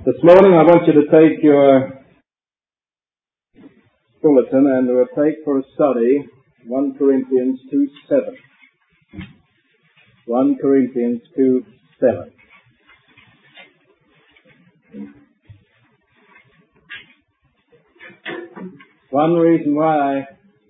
This morning I want you to take your bulletin and we'll take for a study 1 Corinthians 2:7. 1 Corinthians 2:7. One reason why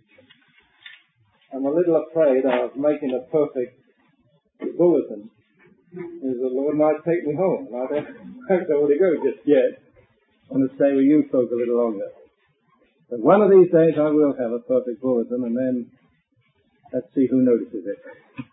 I'm a little afraid of making a perfect bulletin is the Lord might take me home. I don't know where to go just yet. I want to stay with you folk a little longer. But one of these days I will have a perfect bulletin, and then let's see who notices it.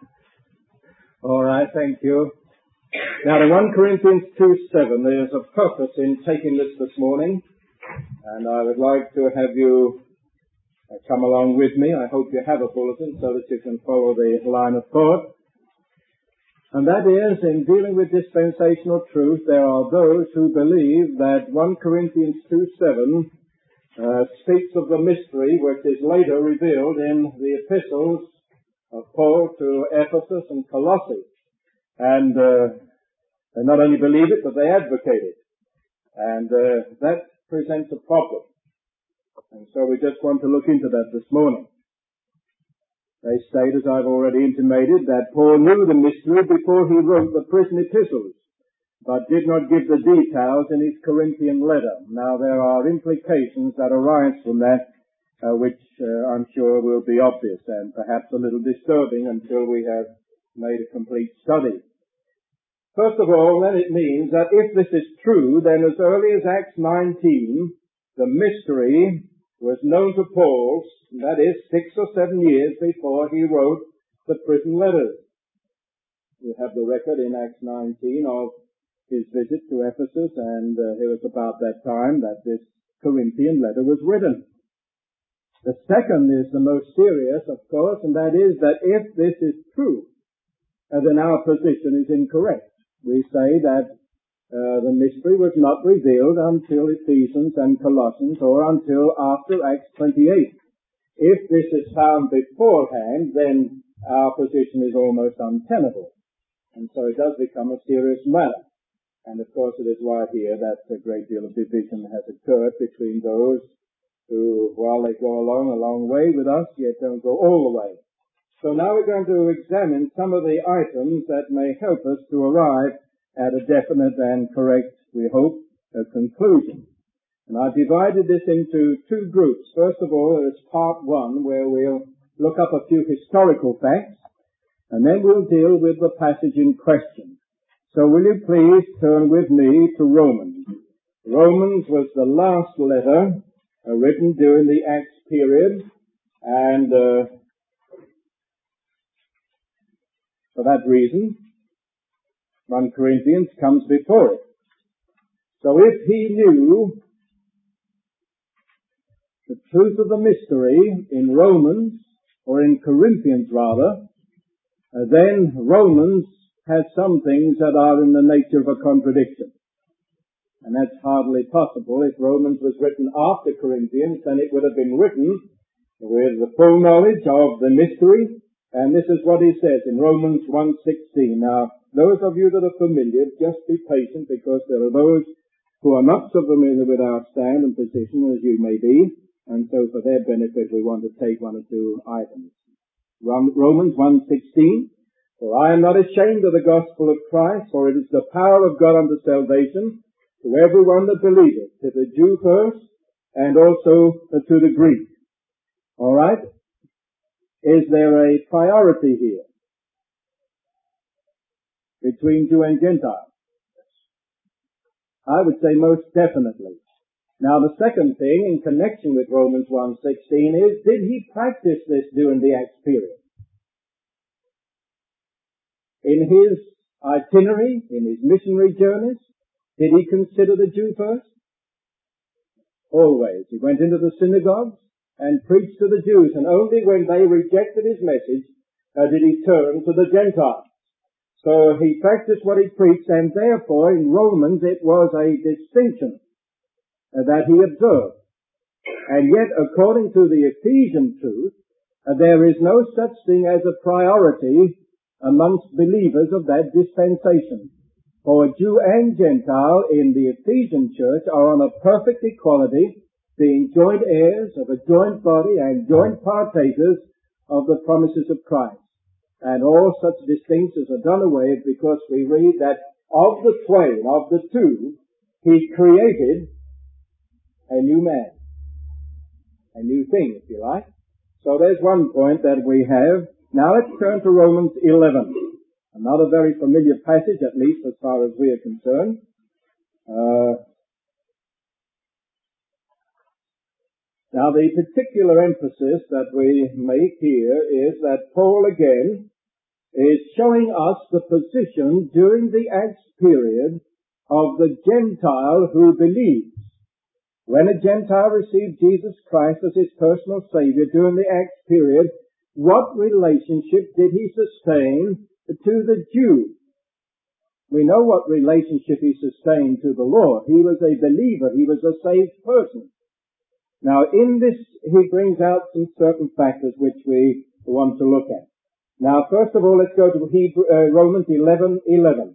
All right, thank you. Now, in 1 Corinthians 2:7, there's a purpose in taking this morning, and I would like to have you come along with me. I hope you have a bulletin so that you can follow the line of thought. And that is, in dealing with dispensational truth, there are those who believe that 1 Corinthians 2:7 speaks of the mystery which is later revealed in the epistles of Paul to Ephesus and Colossae. And they not only believe it, but they advocate it. And that presents a problem. And so we just want to look into that this morning. They state, as I've already intimated, that Paul knew the mystery before he wrote the prison epistles, but did not give the details in his Corinthian letter. Now, there are implications that arise from that, which I'm sure will be obvious and perhaps a little disturbing until we have made a complete study. First of all, then it means that if this is true, then as early as Acts 19, the mystery was known to Paul, that is 6 or 7 years before he wrote the prison letters. You have the record in Acts 19 of his visit to Ephesus, and it was about that time that this Corinthian letter was written. The second is the most serious, of course, and that is that if this is true, then our position is incorrect. We say that the mystery was not revealed until Ephesians and Colossians, or until after Acts 28. If this is found beforehand, then our position is almost untenable. And so it does become a serious matter. And of course it is right here that a great deal of division has occurred between those who, while they go along a long way with us, yet don't go all the way. So now we're going to examine some of the items that may help us to arrive at a definite and correct, we hope, conclusion. And I've divided this into two groups. First of all, there's part one, where we'll look up a few historical facts, and then we'll deal with the passage in question. So will you please turn with me to Romans. Romans was the last letter written during the Acts period, and for that reason, 1 Corinthians comes before it. So if he knew the truth of the mystery in Romans, or in Corinthians rather, then Romans has some things that are in the nature of a contradiction. And that's hardly possible. If Romans was written after Corinthians, then it would have been written with the full knowledge of the mystery. And this is what he says in Romans 1:16. Now, those of you that are familiar, just be patient, because there are those who are not so familiar with our stand and position as you may be, and so for their benefit we want to take one or two items. Romans 1:16, for I am not ashamed of the gospel of Christ, for it is the power of God unto salvation to everyone that believeth, to the Jew first, and also to the Greek. All right? Is there a priority here between Jew and Gentile? I would say most definitely. Now the second thing in connection with Romans 1:16 is, did he practice this during the Acts period? In his itinerary, in his missionary journeys, did he consider the Jew first? Always. He went into the synagogues and preached to the Jews, and only when they rejected his message did he turn to the Gentiles. So he practiced what he preached, and therefore in Romans it was a distinction that he observed. And yet, according to the Ephesian truth, there is no such thing as a priority amongst believers of that dispensation. For Jew and Gentile in the Ephesian church are on a perfect equality, being joint heirs of a joint body and joint partakers of the promises of Christ. And all such distinctions are done away with, because we read that of the twain, of the two, he created a new man. A new thing, if you like. So there's one point that we have. Now let's turn to Romans 11. Another very familiar passage, at least as far as we are concerned. Now the particular emphasis that we make here is that Paul again is showing us the position during the Acts period of the Gentile who believes. When a Gentile received Jesus Christ as his personal Savior during the Acts period, what relationship did he sustain to the Jew? We know what relationship he sustained to the Lord. He was a believer. He was a saved person. Now in this he brings out some certain factors which we want to look at. Now first of all, let's go to Romans 11:11.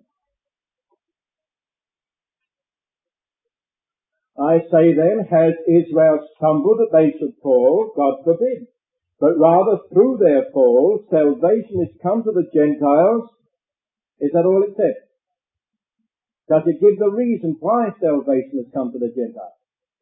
I say then, has Israel stumbled that they should fall? God forbid. But rather through their fall, salvation is come to the Gentiles. Is that all it says? Does it give the reason why salvation has come to the Gentiles?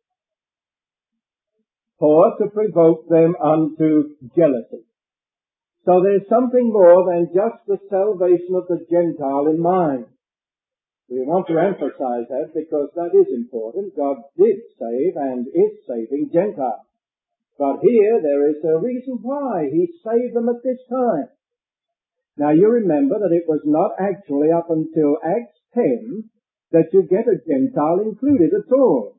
For to provoke them unto jealousy. So there's something more than just the salvation of the Gentile in mind. We want to emphasize that because that is important. God did save and is saving Gentiles. But here there is a reason why he saved them at this time. Now you remember that it was not actually up until Acts 10 that you get a Gentile included at all.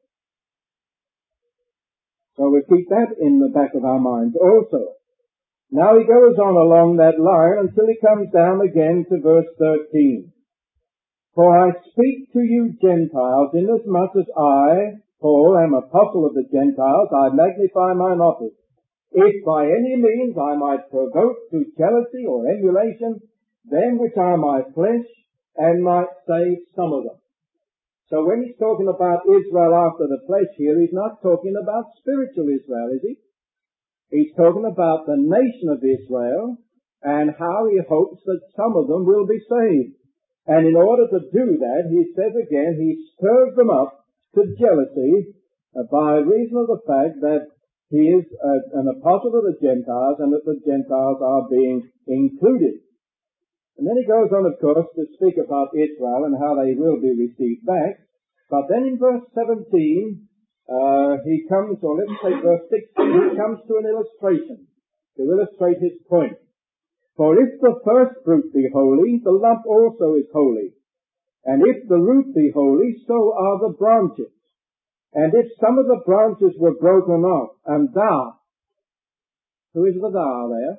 So we keep that in the back of our minds also. Now he goes on along that line until he comes down again to verse 13. For I speak to you Gentiles, inasmuch as I, Paul, am apostle of the Gentiles, I magnify mine office. If by any means I might provoke to jealousy or emulation them which are my flesh, and might save some of them. So when he's talking about Israel after the flesh here, he's not talking about spiritual Israel, is he? He's talking about the nation of Israel and how he hopes that some of them will be saved. And in order to do that, he says again, he stirs them up to jealousy by reason of the fact that he is an apostle of the Gentiles and that the Gentiles are being included. And then he goes on, of course, to speak about Israel and how they will be received back. But then in verse 17, he comes, or let's say verse 16, he comes to an illustration to illustrate his point. For if the first fruit be holy, the lump also is holy. And if the root be holy, so are the branches. And if some of the branches were broken off, and thou, who is the thou there?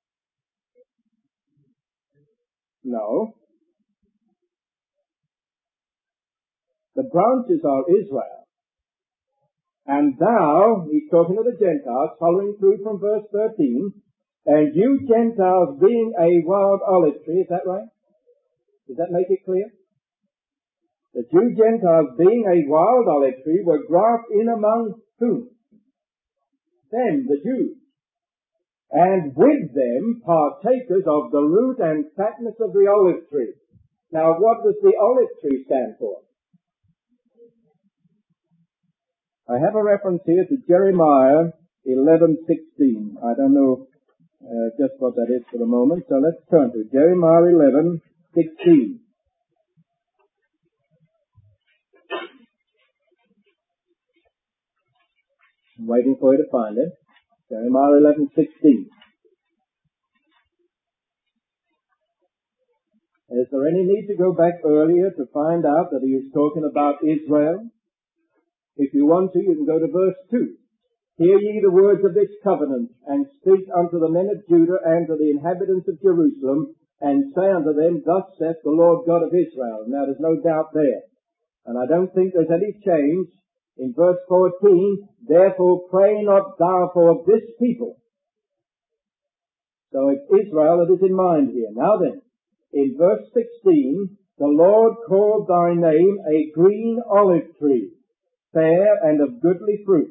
No. The branches are Israel. And thou, he's talking to the Gentiles, following through from verse 13, and you Gentiles being a wild olive tree, is that right? Does that make it clear? The Jew Gentiles being a wild olive tree were grafted in among whom? Them, the Jews. And with them partakers of the root and fatness of the olive tree. Now what does the olive tree stand for? I have a reference here to Jeremiah 11:16. I don't know just what that is for the moment, so let's turn to Jeremiah 11:16. I'm waiting for you to find it. Jeremiah 11:16. Is there any need to go back earlier to find out that he is talking about Israel? If you want to, you can go to verse 2. Hear ye the words of this covenant, and speak unto the men of Judah and to the inhabitants of Jerusalem, and say unto them, Thus saith the Lord God of Israel. Now there's no doubt there. And I don't think there's any change. In verse 14, therefore pray not thou for this people. So it's Israel that is in mind here. Now then, in verse 16, The Lord called thy name a green olive tree, fair and of goodly fruit.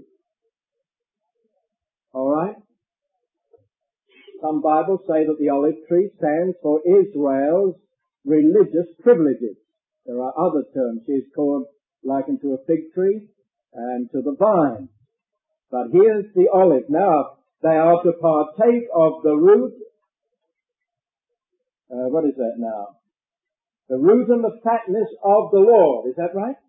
Alright? Some Bibles say that the olive tree stands for Israel's religious privileges. There are other terms. She is called likened to a fig tree and to the vine. But here's the olive. Now, they are to partake of the root. What is that now? The root and the fatness of the Lord. Is that right?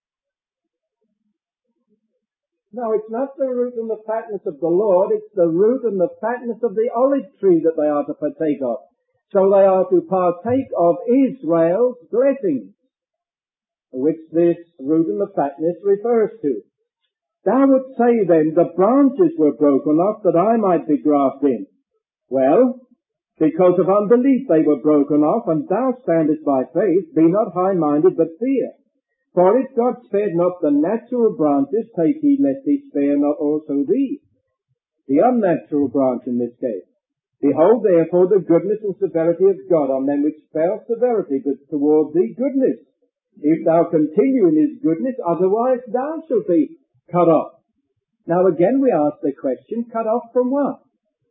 No, it's not the root and the fatness of the Lord. It's the root and the fatness of the olive tree that they are to partake of. So they are to partake of Israel's blessings, which this root and the fatness refers to. Thou would say then, the branches were broken off that I might be grafted in. Well, because of unbelief they were broken off, and thou standest by faith. Be not high-minded, but fear. For if God spared not the natural branches, take heed lest he spare not also thee. The unnatural branch in this case. Behold therefore the goodness and severity of God on them which spare severity, but toward thee goodness. If thou continue in his goodness, otherwise thou shalt be cut off. Now again we ask the question, cut off from what?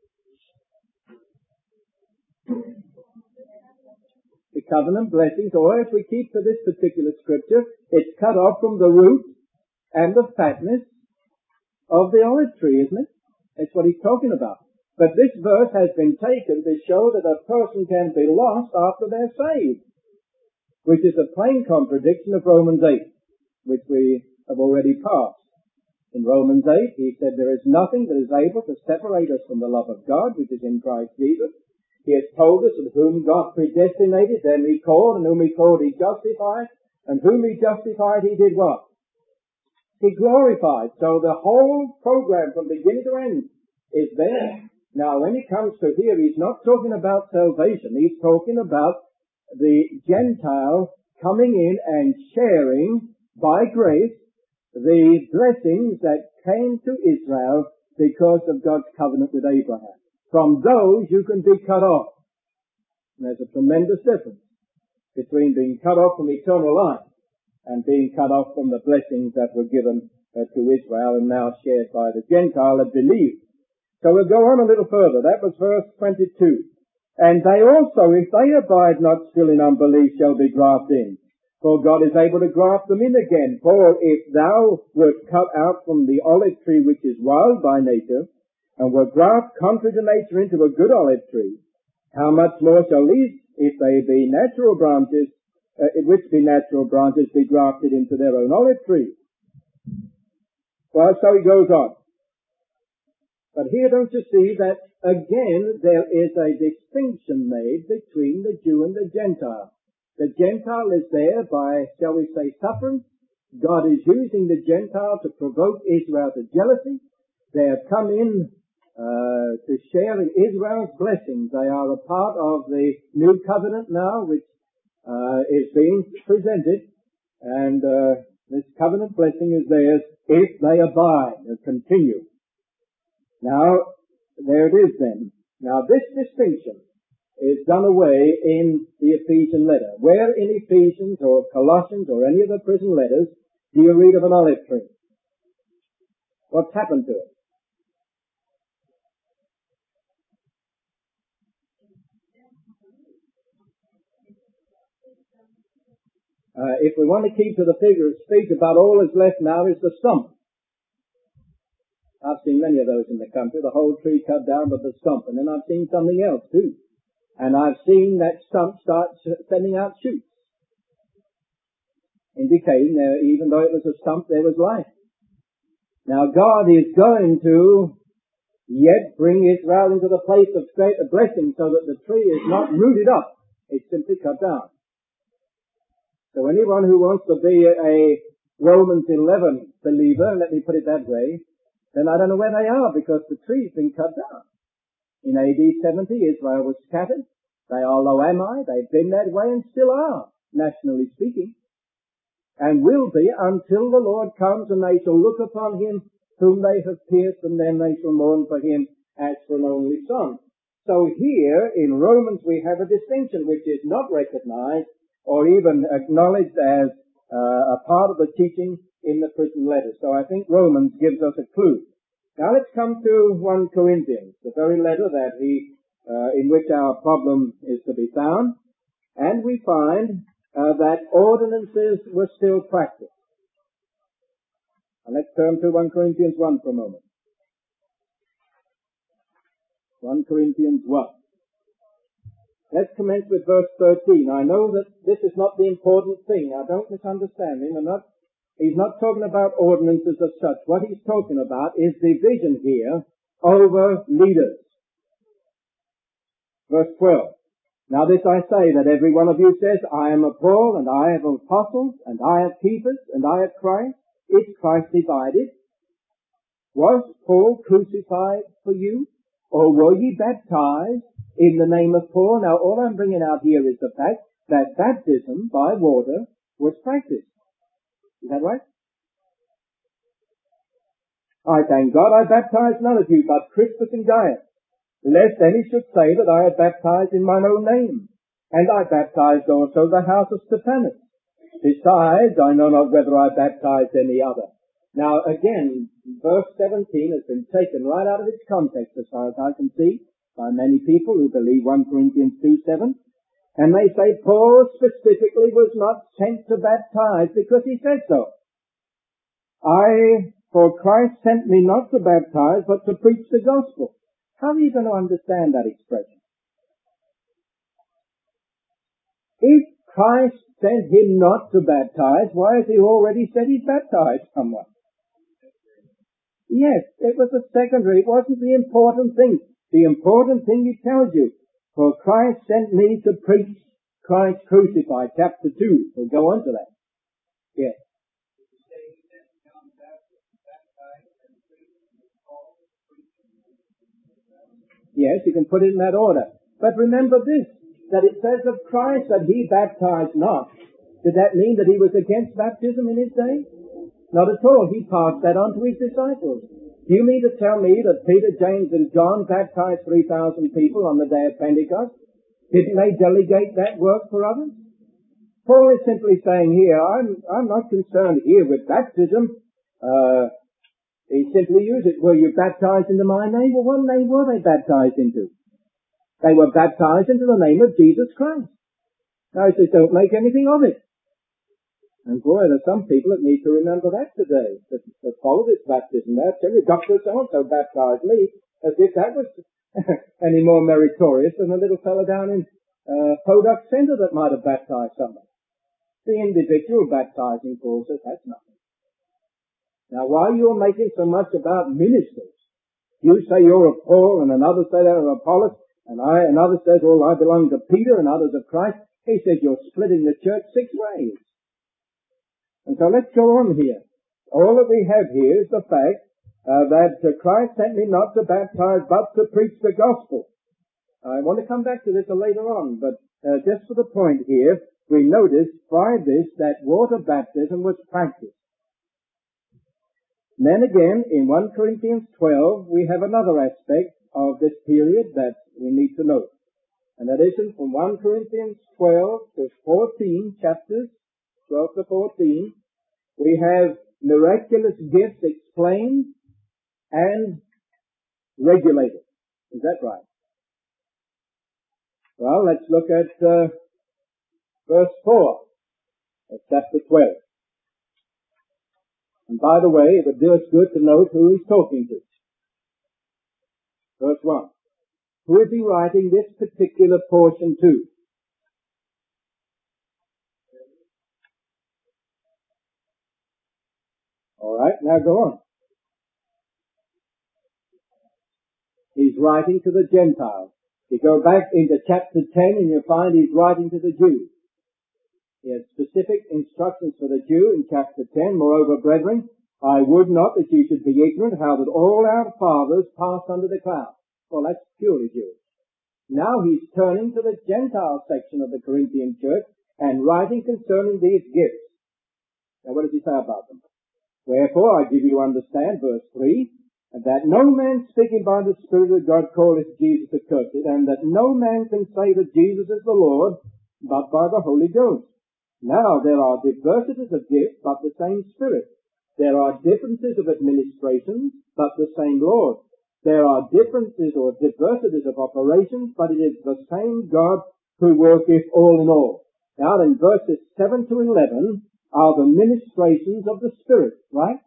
The covenant blessings, or if we keep to this particular scripture, it's cut off from the root and the fatness of the olive tree, isn't it? That's what he's talking about. But this verse has been taken to show that a person can be lost after they're saved, which is a plain contradiction of Romans 8, which we have already passed. In Romans 8, he said, there is nothing that is able to separate us from the love of God, which is in Christ Jesus. He has told us that whom God predestinated, them he called, and whom he called he justified, and whom he justified he did what? He glorified. So the whole program from beginning to end is there. Now when it comes to here, he's not talking about salvation. He's talking about the Gentile coming in and sharing by grace the blessings that came to Israel because of God's covenant with Abraham. From those you can be cut off. And there's a tremendous difference between being cut off from eternal life and being cut off from the blessings that were given to Israel and now shared by the Gentile that believed. So we'll go on a little further. That was verse 22. And they also, if they abide not still in unbelief, shall be grafted in. For God is able to graft them in again. For if thou wert cut out from the olive tree which is wild by nature, and were grafted contrary to nature into a good olive tree, how much more shall these, if they be natural branches, which be natural branches, be grafted into their own olive tree? Well, so he goes on. But here don't you see that again there is a distinction made between the Jew and the Gentile. The Gentile is there by, shall we say, suffering. God is using the Gentile to provoke Israel to jealousy. They have come in to share in Israel's blessings. They are a part of the new covenant now, which is being presented, and this covenant blessing is theirs if they abide and continue. Now, there it is then. Now, this distinction is done away in the Ephesian letter. Where in Ephesians or Colossians or any of the prison letters do you read of an olive tree? What's happened to it? If we want to keep to the figure of speech, about all that's left now is the stump. I've seen many of those in the country, the whole tree cut down but the stump. And then I've seen something else too. And I've seen that stump start sending out shoots, indicating that even though it was a stump, there was life. Now God is going to yet bring Israel into the place of blessing so that the tree is not rooted up. It's simply cut down. So anyone who wants to be a Romans 11 believer, let me put it that way, then I don't know where they are because the tree's been cut down. In AD 70, Israel was scattered. They are Lo-Ammi. They've been that way and still are, nationally speaking, and will be until the Lord comes and they shall look upon him whom they have pierced, and then they shall mourn for him as for an only son. So here in Romans we have a distinction which is not recognized or even acknowledged as a part of the teaching in the prison letter. So I think Romans gives us a clue. Now let's come to 1 Corinthians, the very letter that in which our problem is to be found, and we find that ordinances were still practiced. And let's turn to 1 Corinthians 1 for a moment. 1 Corinthians 1. Let's commence with verse 13. I know that this is not the important thing. Now don't misunderstand him. He's not talking about ordinances as such. What he's talking about is division here over leaders. Verse 12. Now this I say, that every one of you says, I am of Paul, and I am of apostles, and I have Cephas, and I have Christ. Is Christ divided? Was Paul crucified for you? Or were ye baptized in the name of Paul? Now all I'm bringing out here is the fact that baptism by water was practiced. Is that right? I thank God I baptized none of you but Crispus and Gaius, lest any should say that I had baptized in mine own name. And I baptized also the house of Stephanas. Besides, I know not whether I baptized any other. Now again, verse 17 has been taken right out of its context as far as I can see by many people who believe 1 Corinthians 2:7. And they say Paul specifically was not sent to baptize because he said so. For Christ sent me not to baptize but to preach the gospel. How are you going to understand that expression? If Christ sent him not to baptize, why has he already said he's baptized someone? Yes, it was a secondary. It wasn't the important thing. The important thing he tells you, for Christ sent me to preach Christ crucified, chapter 2. We'll go on to that. Yes. Yes, you can put it in that order. But remember this, that it says of Christ that he baptized not. Did that mean that he was against baptism in his day? Not at all. He passed that on to his disciples. Do you mean to tell me that Peter, James, and John baptized 3,000 people on the day of Pentecost? Didn't they delegate that work for others? Paul is simply saying here, I'm not concerned here with baptism. He simply used it. Were you baptized into my name? Well, what name were they baptized into? They were baptized into the name of Jesus Christ. Now he says, don't make anything of it. And boy, there's some people that need to remember that today, that follow this baptism. They'll tell you, Dr. So-and-so baptized me, as if that was any more meritorious than the little fellow down in Podunk Center that might have baptized someone. The individual baptizing, Paul says, that's nothing. Now, why you're making so much about ministers? You say you're of Paul, and another say they're of Apollos, and another says, well, I belong to Peter, and others of Christ. He says you're splitting the church 6 ways. And so let's go on here. All that we have here is the fact that Christ sent me not to baptize, but to preach the gospel. I want to come back to this later on, but just for the point here, we notice by this that water baptism was practiced. Then again, in 1 Corinthians 12, we have another aspect of this period that we need to note. And that is from 1 Corinthians 12 to 14, chapters 12 to 14, we have miraculous gifts explained and regulated. Is that right? Well, let's look at verse 4 of chapter 12. And by the way, it would do us good to note who he's talking to. Verse 1. Who is he writing this particular portion to? All right, now go on. He's writing to the Gentiles. You go back into chapter 10 and you find he's writing to the Jews. He has specific instructions for the Jew in chapter 10. Moreover, brethren, I would not that you should be ignorant how that all our fathers passed under the cloud. Well, that's purely Jewish. Now he's turning to the Gentile section of the Corinthian church and writing concerning these gifts. Now what does he say about them? Wherefore I give you to understand, verse 3, that no man speaking by the Spirit of God calleth Jesus accursed, and that no man can say that Jesus is the Lord, but by the Holy Ghost. Now there are diversities of gifts, but the same Spirit. There are differences of administrations, but the same Lord. There are differences or diversities of operations, but it is the same God who worketh all in all. Now in verses 7 to 11 are the ministrations of the Spirit, right?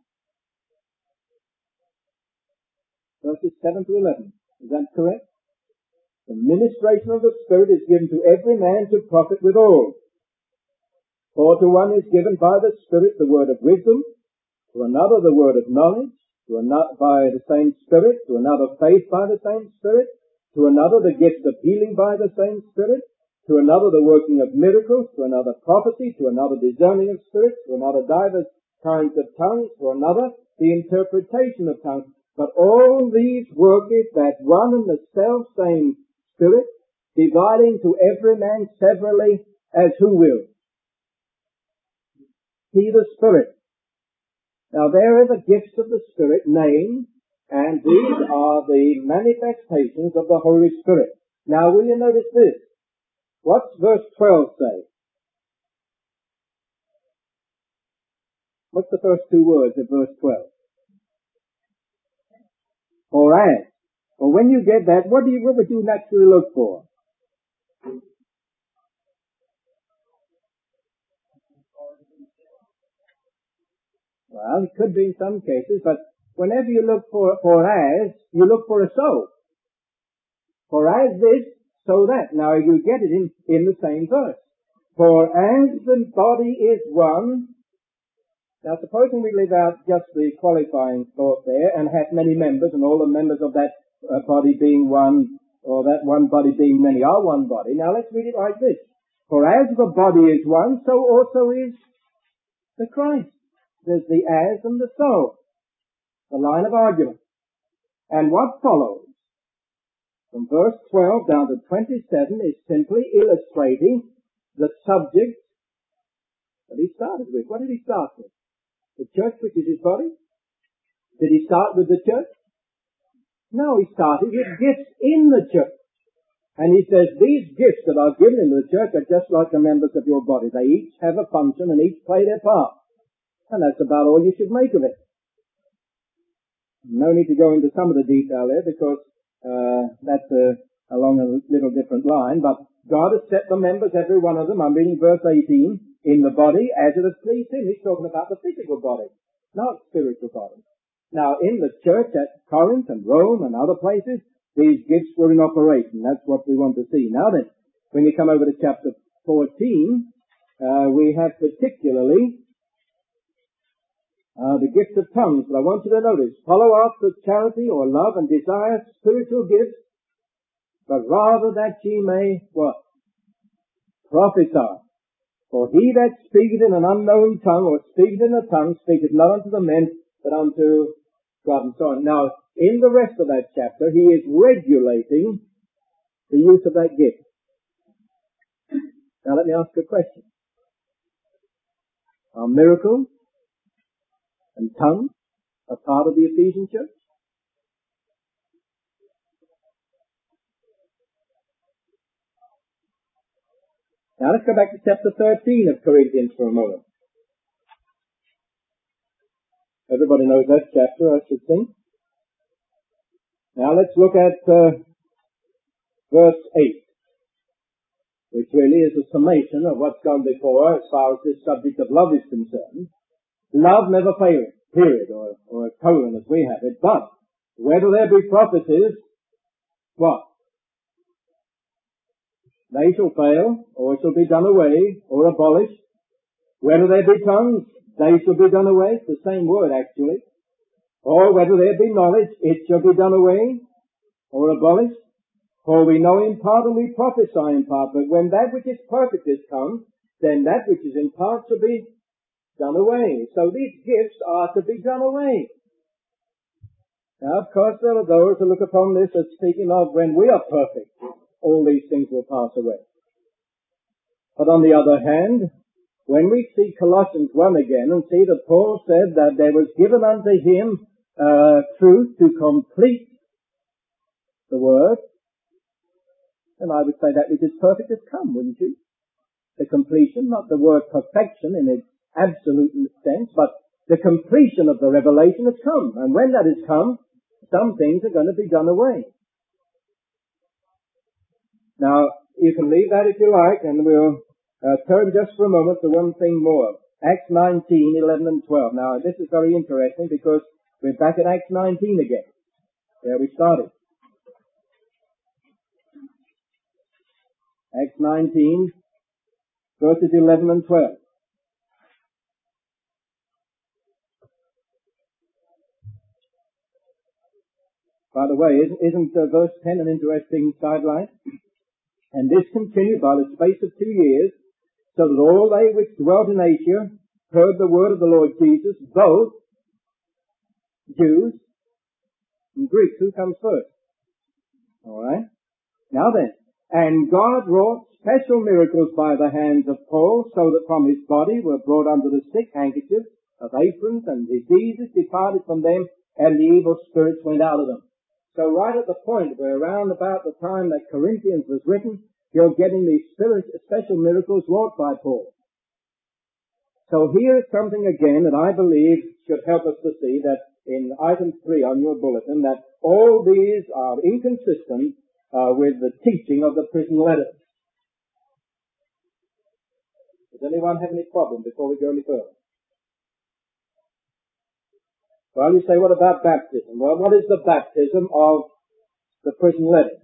Verses 7 to 11. Is that correct? The ministration of the Spirit is given to every man to profit withal. For to one is given by the Spirit the word of wisdom, to another the word of knowledge, to another by the same Spirit, to another faith by the same Spirit, to another the gift of healing by the same Spirit, to another the working of miracles, to another prophecy, to another discerning of spirits, to another divers kinds of tongues, to another the interpretation of tongues. But all these worketh that one and the self same Spirit, dividing to every man severally as who will. He the Spirit. Now there are the gifts of the Spirit named, and these are the manifestations of the Holy Spirit. Now will you notice this? What's verse 12 say? What's the first two words of verse 12? Or as. Well, when you get that, what would you naturally look for? Well, it could be in some cases, but whenever you look for as, you look for a so. For as this, so that. Now you get it in the same verse. For as the body is one. Now supposing we leave out just the qualifying thought there and have many members and all the members of that body being one, or that one body being many are one body. Now let's read it like this. For as the body is one, so also is the Christ. There's the as and the so. The line of argument. And what follows from verse 12 down to 27 is simply illustrating the subject that he started with. What did he start with? The church, which is his body? Did he start with the church? No, he started with gifts in the church. And he says, these gifts that are given in the church are just like the members of your body. They each have a function and each play their part. And that's about all you should make of it. No need to go into some of the detail there because that's along a little different line. But God has set the members, every one of them, I'm reading verse 18, in the body as it has pleased him. He's talking about the physical body, not spiritual body. Now, in the church at Corinth and Rome and other places, these gifts were in operation. That's what we want to see. Now then, when you come over to chapter 14, we have particularly the gift of tongues. But I want you to notice, follow after charity or love and desire spiritual gifts, but rather that ye may, what? Prophesy. For he that speaketh in an unknown tongue, or speaketh in a tongue, speaketh not unto the men, but unto God, and so on. Now, in the rest of that chapter, he is regulating the use of that gift. Now let me ask a question. Are miracles and tongues a part of the Ephesian church? Now let's go back to chapter 13 of Corinthians for a moment. Everybody knows that chapter, I should think. Now let's look at verse 8, which really is a summation of what's gone before as far as this subject of love is concerned. Love never fails, period, or a colon as we have it. But whether there be prophecies, what? They shall fail, or shall be done away, or abolished. Whether there be tongues, they shall be done away. It's the same word, actually. Or whether there be knowledge, it shall be done away, or abolished. For we know in part and we prophesy in part. But when that which is perfect is come, then that which is in part shall be done away. So these gifts are to be done away. Now, of course, there are those who look upon this as speaking of when we are perfect, all these things will pass away. But on the other hand, when we see Colossians 1 again and see that Paul said that there was given unto him truth to complete the word, then I would say that which is perfect has come, wouldn't you? the completion, not the word perfection in its absolute sense, but the completion of the revelation has come. And when that has come, some things are going to be done away. Now, you can leave that if you like, and we'll turn just for a moment to one thing more. Acts 19, 11 and 12. Now, this is very interesting because we're back at Acts 19 again, where we started. Acts 19, verses 11 and 12. By the way, isn't verse 10 an interesting sideline? And this continued by the space of 2 years, so that all they which dwelt in Asia heard the word of the Lord Jesus, both Jews and Greeks. Who comes first? All right. Now then, and God wrought special miracles by the hands of Paul, so that from his body were brought unto the sick handkerchiefs of aprons, and diseases departed from them, and the evil spirits went out of them. So right at the point where around about the time that Corinthians was written, you're getting these special miracles wrought by Paul. So here is something again that I believe should help us to see that in item 3 on your bulletin, that all these are inconsistent with the teaching of the prison letters. Does anyone have any problem before we go any further? Well, you say, what about baptism? Well, what is the baptism of the prison letters?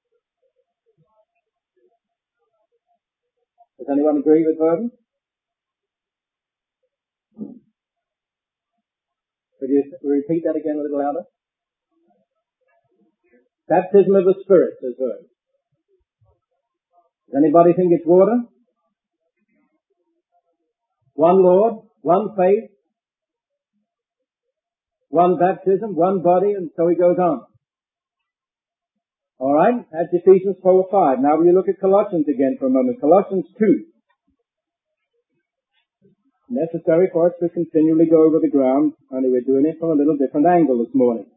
Does anyone agree with Burton? Could you repeat that again a little louder? Baptism of the Spirit, says Burton. Does anybody think it's water? One Lord, one faith, one baptism, one body, and so he goes on. All right, that's Ephesians 4:5. Now we look at Colossians again for a moment. Colossians 2. Necessary for us to continually go over the ground, only we're doing it from a little different angle this morning.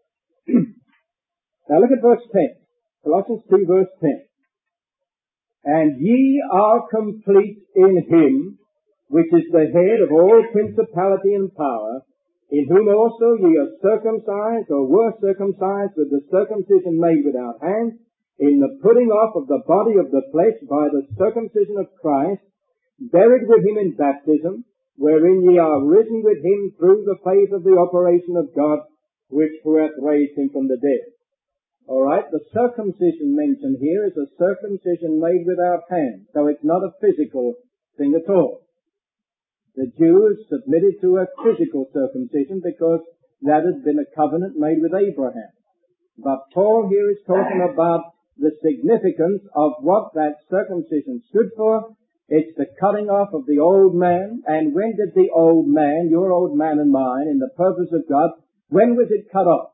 Now look at verse 10. Colossians 2 verse 10. And ye are complete in him, which is the head of all principality and power, in whom also ye are circumcised, or were circumcised with the circumcision made without hands, in the putting off of the body of the flesh by the circumcision of Christ, buried with him in baptism, wherein ye are risen with him through the faith of the operation of God, which hath raised him from the dead. All right, the circumcision mentioned here is a circumcision made without hands, so it's not a physical thing at all. The Jews submitted to a physical circumcision because that had been a covenant made with Abraham. But Paul here is talking about the significance of what that circumcision stood for. It's the cutting off of the old man. And when did the old man, your old man and mine, in the purpose of God, when was it cut off?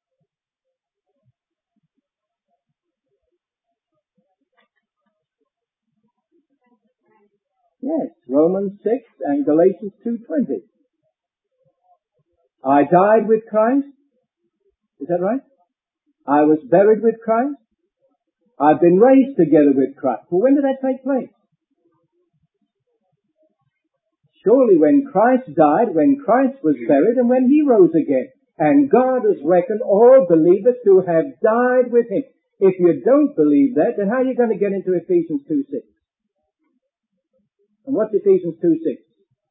Yes, Romans 6 and Galatians 2:20. I died with Christ. Is that right? I was buried with Christ. I've been raised together with Christ. Well, when did that take place? Surely when Christ died, when Christ was buried, and when he rose again. And God has reckoned all believers to have died with him. If you don't believe that, then how are you going to get into Ephesians 2:6? And what's Ephesians 2:6?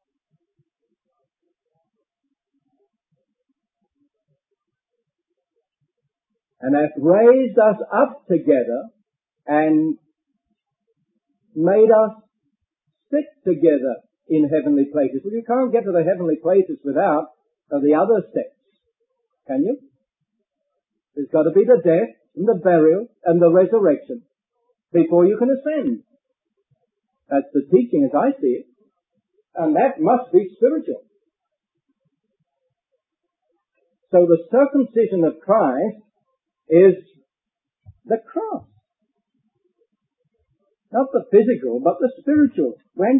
And hath raised us up together and made us sit together in heavenly places. Well, you can't get to the heavenly places without the other steps, can you? There's got to be the death and the burial and the resurrection before you can ascend. That's the teaching as I see it. And that must be spiritual. So the circumcision of Christ is the cross. Not the physical, but the spiritual. When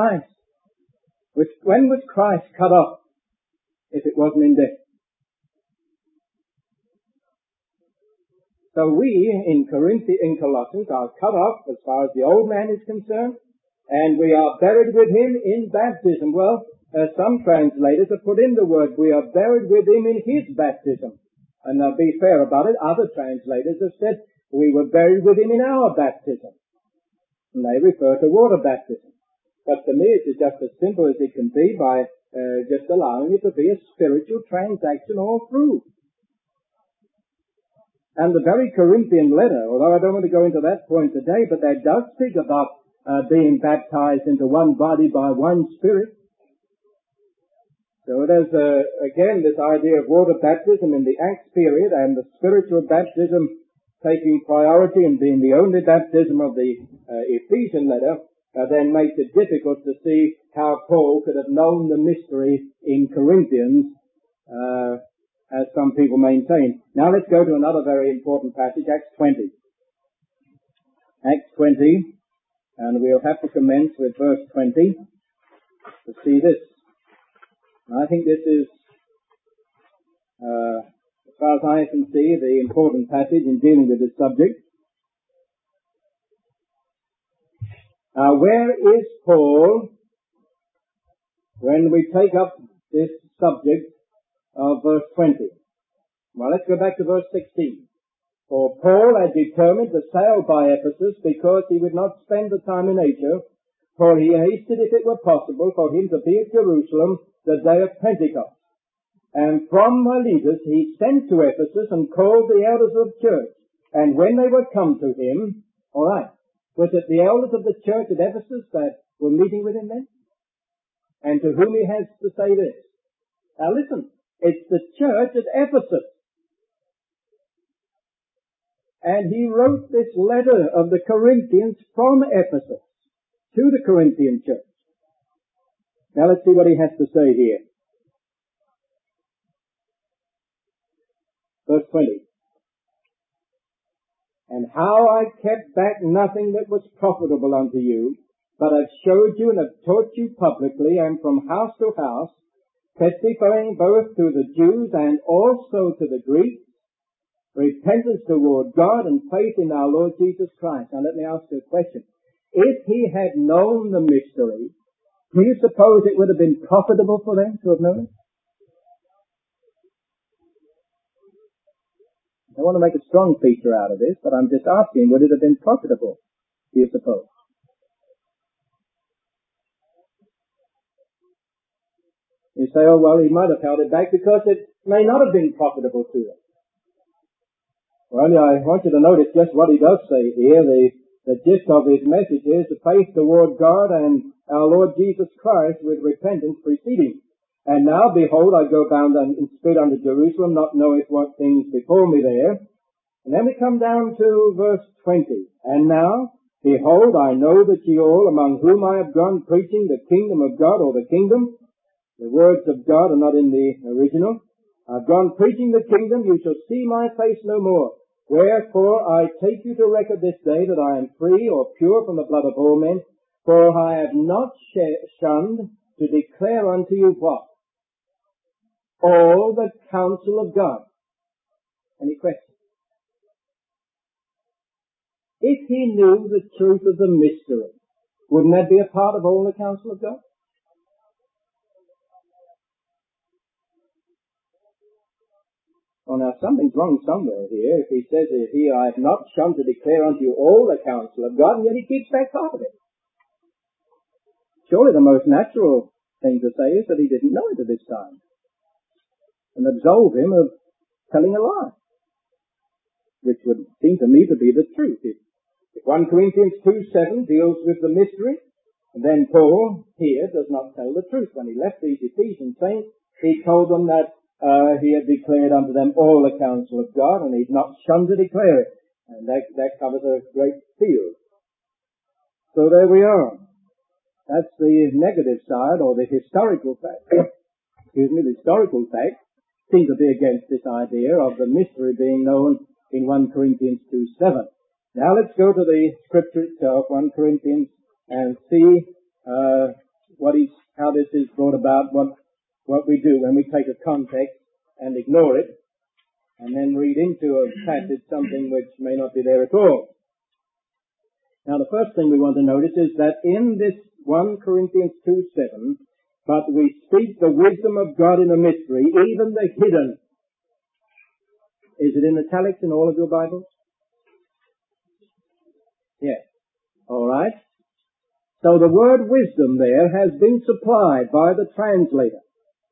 was Christ cut off, if it wasn't in death? So we, in Colossians, are cut off as far as the old man is concerned, And we are buried with him in baptism. Well, some translators have put in the word, we are buried with him in his baptism. And be fair about it, other translators have said, we were buried with him in our baptism. And they refer to water baptism. But to me, it is just as simple as it can be by just allowing it to be a spiritual transaction all through. And the very Corinthian letter, although I don't want to go into that point today, but that does speak about being baptized into one body by one Spirit. So there's again this idea of water baptism in the Acts period and the spiritual baptism taking priority and being the only baptism of the Ephesian letter, then makes it difficult to see how Paul could have known the mystery in Corinthians, as some people maintain. Now let's go to another very important passage, Acts 20. Acts 20, and we'll have to commence with verse 20 to see this. I think this is, as far as I can see, the important passage in dealing with this subject. Where is Paul when we take up this subject of verse 20? Well, let's go back to verse 16. For Paul had determined to sail by Ephesus because he would not spend the time in Asia, for he hasted, if it were possible, for him to be at Jerusalem the day of Pentecost. And from Miletus he sent to Ephesus and called the elders of the church. And when they were come to him, all right, was it the elders of the church at Ephesus that were meeting with him then? And to whom he has to say this? Now listen, it's the church at Ephesus. And he wrote this letter of the Corinthians from Ephesus to the Corinthian church. Now let's see what he has to say here. Verse 20. And how I kept back nothing that was profitable unto you, but have showed you and have taught you publicly and from house to house, testifying both to the Jews and also to the Greeks, repentance toward God and faith in our Lord Jesus Christ. Now let me ask you a question. If he had known the mystery, do you suppose it would have been profitable for them to have known it? I don't want to make a strong feature out of this, but I'm just asking, would it have been profitable, do you suppose? You say, oh, well, he might have held it back because it may not have been profitable to them. Well, I want you to notice just what he does say here. The gist of his message is the faith toward God and our Lord Jesus Christ with repentance preceding. And now, behold, I go bound in spirit unto Jerusalem, not knowing what things befall me there. And then we come down to verse 20. And now, behold, I know that ye all, among whom I have gone preaching the kingdom of God, or the kingdom, the words of God are not in the original. I've gone preaching the kingdom, you shall see my face no more. Wherefore I take you to record this day that I am free or pure from the blood of all men, for I have not shunned to declare unto you what? All the counsel of God. Any questions? If he knew the truth of the mystery, wouldn't that be a part of all the counsel of God? Well, now, something's wrong somewhere here. If he says here, I have not shunned to declare unto you all the counsel of God, and yet he keeps back part of it. Surely the most natural thing to say is that he didn't know it at this time, and absolve him of telling a lie, which would seem to me to be the truth. If 1 Corinthians 2:7 deals with the mystery, and then Paul here does not tell the truth. When he left these Ephesian saints, he told them that he had declared unto them all the counsel of God, and he'd not shunned to declare it. And that covers a great field. So there we are. That's the negative side, or the historical fact. The historical fact seems to be against this idea of the mystery being known in 1 Corinthians 2:7. Now let's go to the scripture itself, 1 Corinthians, and see how this is brought about, what we do when we take a context and ignore it, and then read into a passage something which may not be there at all. Now the first thing we want to notice is that in this 1 Corinthians 2:7, but we speak the wisdom of God in a mystery, even the hidden. Is it in italics in all of your Bibles? Yes. All right. So the word wisdom there has been supplied by the translator.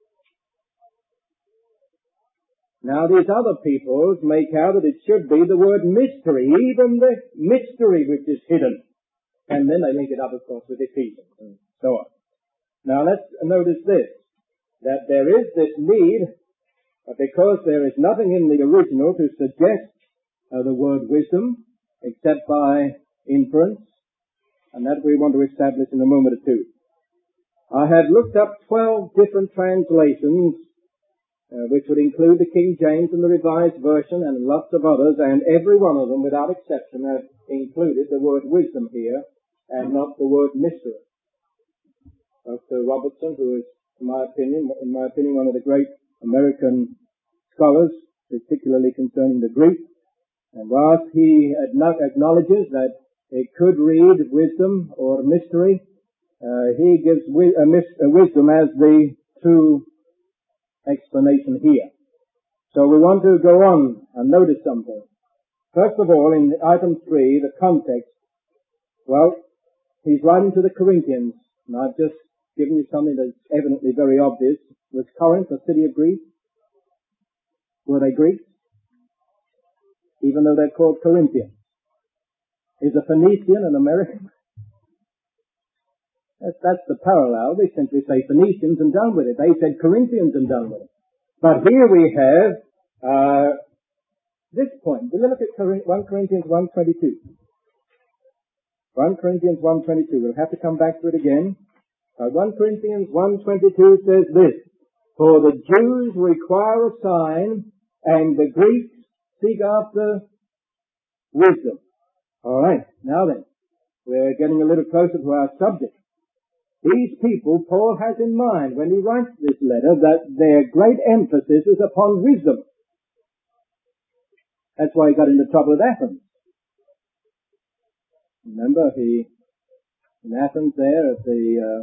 Now these other peoples make out that it should be the word mystery, even the mystery which is hidden. And then they link it up, of course, with Ephesians and so on. Now let's notice this, that there is this need, because there is nothing in the original to suggest the word wisdom, except by inference, and that we want to establish in a moment or two. I have looked up 12 different translations, which would include the King James and the Revised Version and lots of others, and every one of them, without exception, have included the word wisdom here and not the word mystery. Dr. Robertson, who is, in my opinion, one of the great American scholars, particularly concerning the Greek, and whilst he acknowledges that it could read wisdom or mystery, he gives wisdom as the true explanation here. So we want to go on and notice something. First of all, in item 3, the context, well, he's writing to the Corinthians, and I've just given you something that's evidently very obvious. Was Corinth a city of Greece? Were they Greeks? Even though they're called Corinthians. Is a Phoenician an American? That's the parallel. They simply say Phoenicians and done with it. They said Corinthians and done with it. But here we have this point. We'll look at 1 Corinthians 1:22. 1 Corinthians 1:22. We'll have to come back to it again. 1 Corinthians 1:22 says this, for the Jews require a sign, and the Greeks seek after wisdom. All right, now then, we're getting a little closer to our subject. These people Paul has in mind when he writes this letter that their great emphasis is upon wisdom. That's why he got into trouble at Athens. Remember, in Athens there at the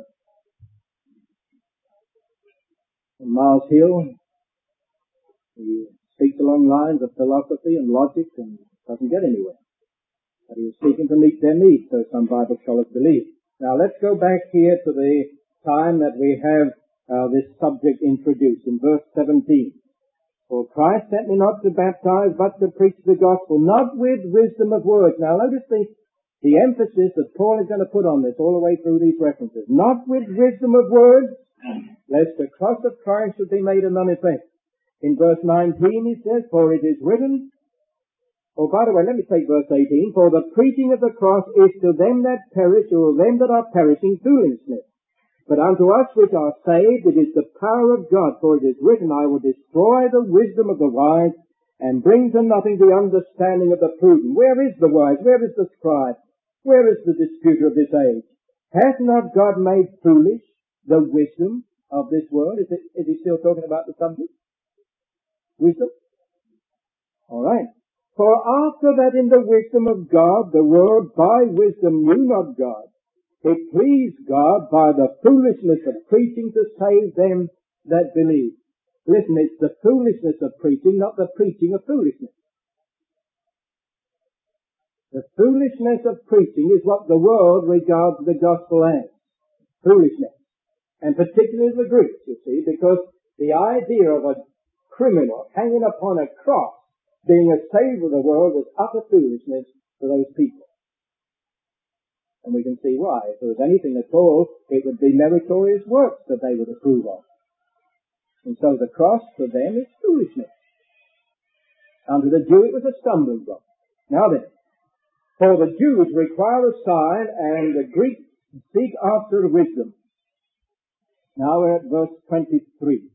Mars Hill, he speaks along lines of philosophy and logic and doesn't get anywhere. But he was seeking to meet their needs, so some Bible scholars believe. Now let's go back here to the time that we have this subject introduced in verse 17. For Christ sent me not to baptize, but to preach the gospel, not with wisdom of words. Now notice the emphasis that Paul is going to put on this all the way through these references. Not with wisdom of words, lest the cross of Christ should be made of none effect. In verse 19 he says, for it is written, oh, by the way, let me take verse 18. For the preaching of the cross is to them that perish, or them that are perishing, foolishness. But unto us which are saved, it is the power of God. For it is written, I will destroy the wisdom of the wise, and bring to nothing the understanding of the prudent. Where is the wise? Where is the scribe? Where is the disputer of this age? Hath not God made foolish the wisdom of this world? Is he still talking about the subject? Wisdom? All right. For after that in the wisdom of God, the world by wisdom knew not God, it pleased God by the foolishness of preaching to save them that believe. Listen, it's the foolishness of preaching, not the preaching of foolishness. The foolishness of preaching is what the world regards the gospel as. Foolishness. And particularly the Greeks, you see, because the idea of a criminal hanging upon a cross being a savior of the world was utter foolishness to those people. And we can see why. If there was anything at all, it would be meritorious works that they would approve of. And so the cross for them is foolishness. Unto the Jew it was a stumbling block. Now then, for the Jews require a sign, and the Greeks seek after wisdom. Now we're at verse 23.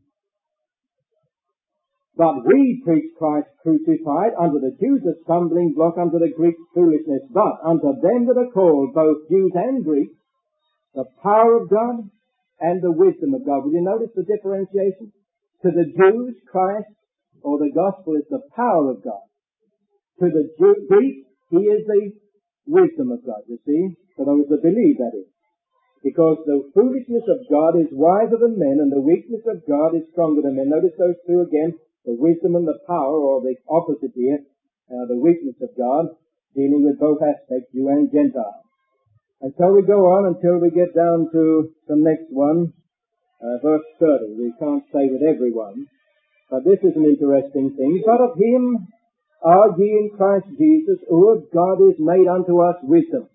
But we preach Christ crucified, unto the Jews a stumbling block, unto the Greeks foolishness. But unto them that are called, both Jews and Greeks, the power of God and the wisdom of God. Will you notice the differentiation? To the Jews, Christ, or the gospel, is the power of God. To the Greeks, he is the wisdom of God, you see, for those that believe, that is. Because the foolishness of God is wiser than men, and the weakness of God is stronger than men. Notice those two again, the wisdom and the power, or the opposite here, the weakness of God, dealing with both aspects, Jew and Gentile. And so we go on until we get down to the next one, verse 30. We can't say with everyone, but this is an interesting thing. But of him are ye in Christ Jesus, who of God is made unto us wisdom.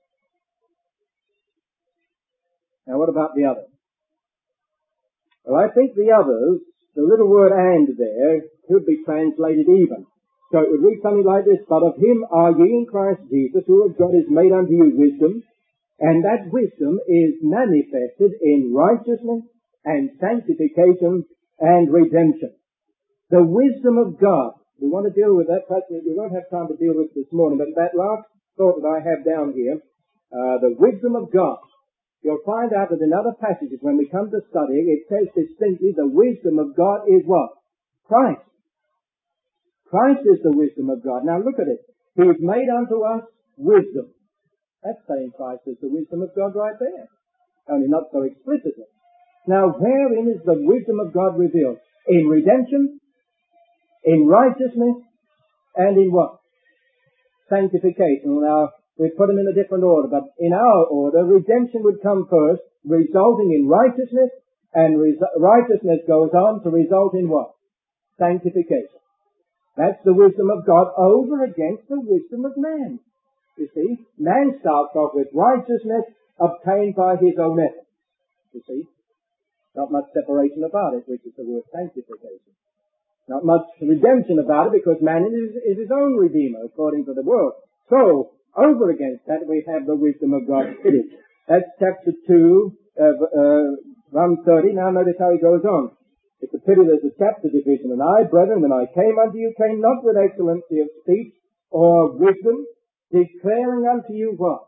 Now what about the others? Well, I think the others, the little word and there, could be translated even. So it would read something like this, but of him are ye in Christ Jesus, who of God is made unto you wisdom, and that wisdom is manifested in righteousness and sanctification and redemption. The wisdom of God. We want to deal with that. Perhaps we won't have time to deal with it this morning, but that last thought that I have down here, the wisdom of God. You'll find out that in other passages when we come to studying, it says distinctly the wisdom of God is what? Christ. Christ is the wisdom of God. Now look at it. He is made unto us wisdom. That's saying Christ is the wisdom of God right there. Only not so explicitly. Now wherein is the wisdom of God revealed? In redemption, in righteousness, and in what? Sanctification. Now, we put them in a different order, but in our order, redemption would come first, resulting in righteousness, and righteousness goes on to result in what? Sanctification. That's the wisdom of God over against the wisdom of man. You see, man starts off with righteousness obtained by his own efforts. You see, not much separation about it, which is the word sanctification. Not much redemption about it, because man is his own redeemer, according to the world. So, over against that, we have the wisdom of God fitted. That's chapter 2, 130. Now notice how he goes on. It's a pity there's a chapter division. And I, brethren, when I came unto you, came not with excellency of speech or wisdom, declaring unto you what?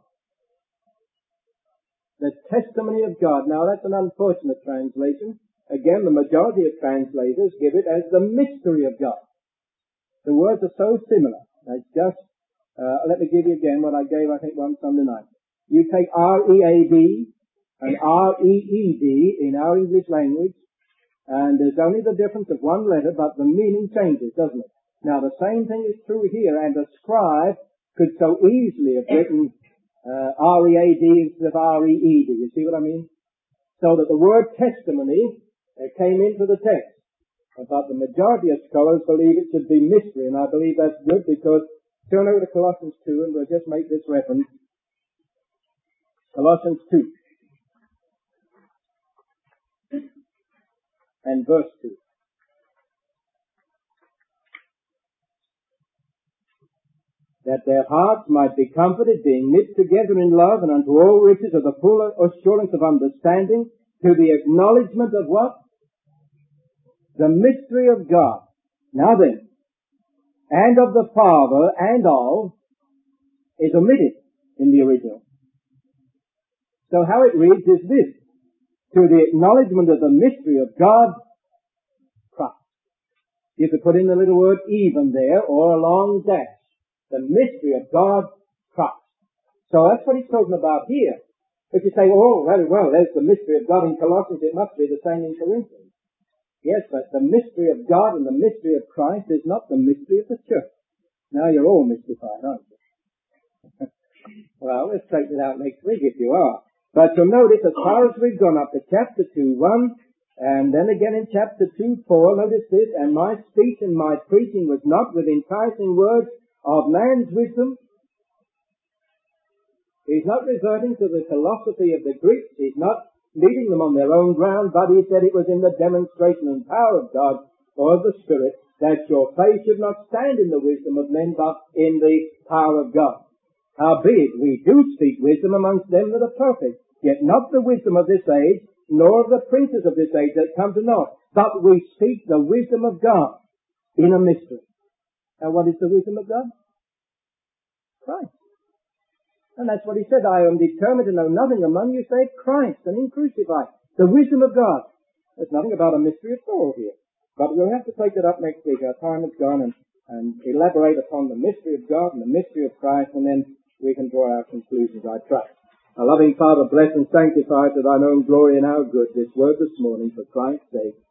The testimony of God. Now that's an unfortunate translation. Again, the majority of translators give it as the mystery of God. The words are so similar. It's just, let me give you again what I gave, I think, one Sunday night. You take R-E-A-D and R-E-E-D in our English language, and there's only the difference of one letter, but the meaning changes, doesn't it? Now, the same thing is true here, and a scribe could so easily have written R-E-A-D instead of R-E-E-D. You see what I mean? So that the word testimony came into the text. But the majority of scholars believe it should be mystery, and I believe that's good, because turn over to Colossians 2, and we'll just make this reference. Colossians 2 and verse 2. That their hearts might be comforted, being knit together in love, and unto all riches of the full assurance of understanding, to the acknowledgement of what? The mystery of God. Now then, and of the Father, and of, is omitted in the original. So how it reads is this: to the acknowledgement of the mystery of God, Christ. You could put in the little word even there, or a long dash. The mystery of God, Christ. So that's what he's talking about here. If you say, oh, very well, there's the mystery of God in Colossians, it must be the same in Corinthians. Yes, but the mystery of God and the mystery of Christ is not the mystery of the church. Now you're all mystified, aren't you? Well, let's take it out next week if you are. But you'll notice, as far as we've gone up to chapter 2:1, and then again in chapter 2:4, notice this: and my speech and my preaching was not with enticing words of man's wisdom. He's not reverting to the philosophy of the Greeks. He's not leading them on their own ground, but he said it was in the demonstration and power of God, or of the Spirit, that your faith should not stand in the wisdom of men, but in the power of God. Howbeit, we do speak wisdom amongst them that are perfect, yet not the wisdom of this age, nor of the princes of this age that come to naught, but we speak the wisdom of God in a mystery. Now what is the wisdom of God? Christ. And that's what he said, I am determined to know nothing among you save Christ and him crucified. The wisdom of God. There's nothing about a mystery at all here. But we'll have to take it up next week. Our time is gone, and elaborate upon the mystery of God and the mystery of Christ, and then we can draw our conclusions, I trust. Our loving Father, bless and sanctify to thine own glory and our good this word this morning for Christ's sake.